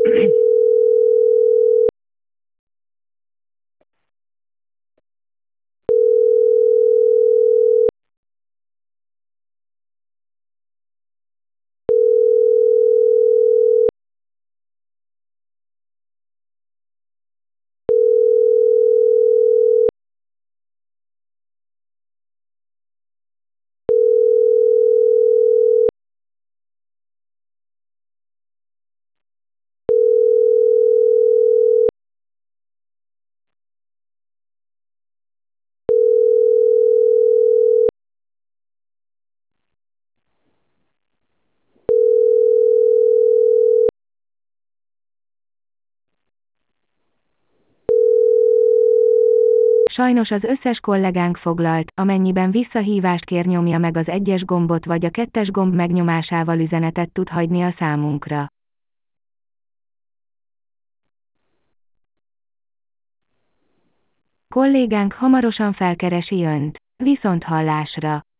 Sajnos az összes kollégánk foglalt, amennyiben visszahívást kér, nyomja meg az 1-es gombot vagy a 2-es gomb megnyomásával üzenetet tud hagyni a számunkra. Kollégánk hamarosan felkeresi Önt. Viszonthallásra!